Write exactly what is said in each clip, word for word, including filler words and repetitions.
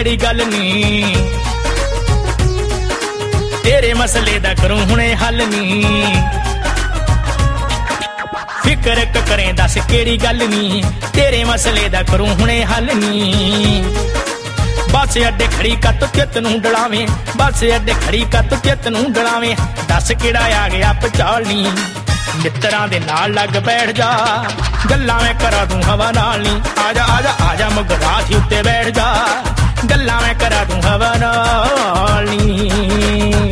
केड़ी गल नी तेरे मसले दा करूं हुणे हल नी फिकर करें दस केड़ी गल नी तेरे मसले दा करूं हुणे हल नी बस अड्डे खड़ी कत चित नूं डलावें बस अड्डे खड़ी कत चित नूं डलावें दस केड़ा आ गया पचाल नी मित्रां दे नाल लग बैठ जा गल्लां मैं करा दूं हवा नाल नी आजा आजा आजा मगरा थी उत्ते बैठ जा गल्लां मैं करा दूं हवा नाल नी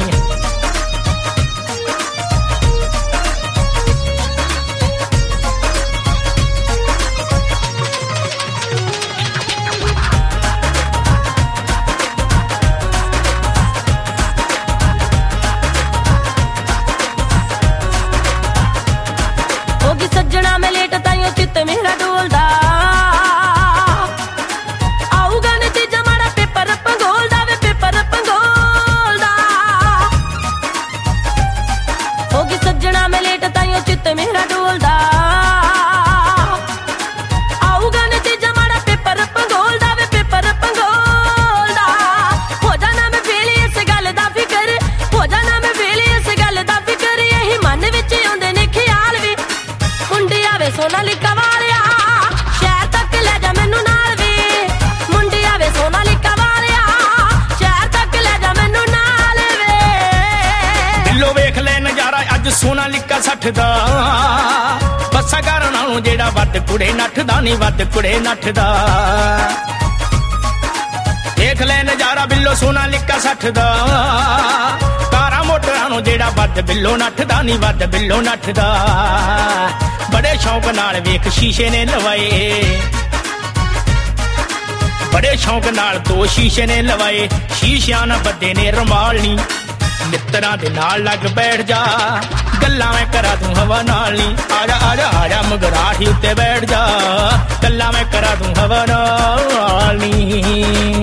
सज्जना में लेट ताइयो चित्त मेरा डोलदा आऊगा नतीजा मारा पेपर पंगोलदा वे पेपर पंगोलदा होगी सज्जना में लेट ताइयो चित्त मेरा डोलदा आऊगा नतीजा मारा पेपर पंगोलदा वे पेपर पंगोलदा हो जाना मैं फेली इस गल दा फिकर हो जाना मैं फेली इस गल दा फिकर यही मन विच आउंदे ने ख्याल वी मुंडिया वे सोनालिका वालिया शहर तक ले जा मैनू नाल वे मुंडिया वे सोनालिका वालिया शहर तक ले जा मैनू नाल वे दिलों वेख ले नजारा अज सोनालिका सठ दा बस्सा घर नालों जेड़ा वध कुड़े नठदा नी वध कुड़े नठदा देख ले नजारा बिल्लो सोनालिका सठ दा कारा मोटरां नूं जेड़ा वध बिल्लो नठदा नी वध बिल्लो नठदा बड़े शौक नाल वेख शीशे ने लवाए बड़े शौक नाल दो शीशे ने लवाए शीशियां ना बदे ने रुमाल नी मित्रां दे नाल लग बैठ जा गल्लां मैं करा दूं हवा नाल नी आजा आजा आजा मगराठी उत्ते बैठ जा गल्लां मैं करा दूं हवा नाल नी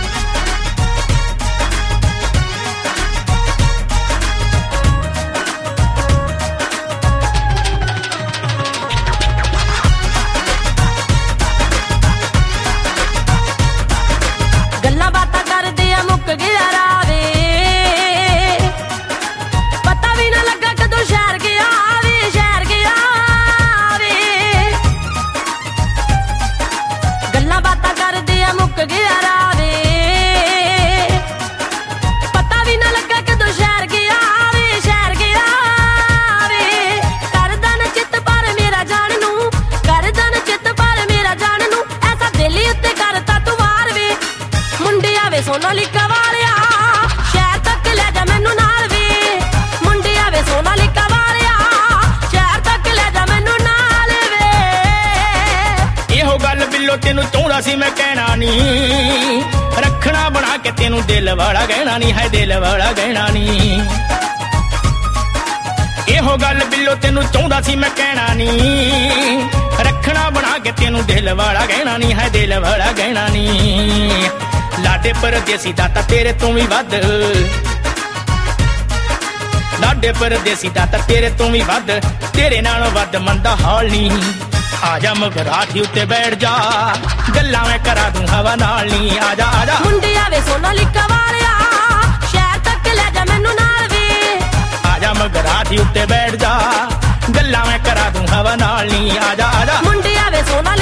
सोनालिका वालिया शहर तक ले जा मैनू नाल वे मुंडिया वे सोनालिका वालिया शहर तक ले जा मैनू नाल वे इहो गल बिल्लो तेनू चाहुंदा सी मैं कहना नी रखना बना के तेनू दिल वाला गहना नी है दिल वाला गहना नी इहो गल बिल्लो तेनू चाहुंदा सी मैं कहना नी रखना बना के तेनू दिल वाला गहना नी है दिल वाला गहना नी लाडे परदेसी दाता तेरे तू भी वध लाडे परदेसी दाता तेरे तू भी वध तेरे नालों वध मंदा हाल नी आजा मगराठी उत्ते बैठ जा गल्लां मैं करा दूं हवा नाल नी आजा आजा मुंडिया वे सोनालिका वालिया शहर तक ले जा मैनू नाल वे आजा मगराठी उत्ते बैठ जा गल्लां मैं करा दूं हवा नाल नी आजा आजा मुंडिया वे सोना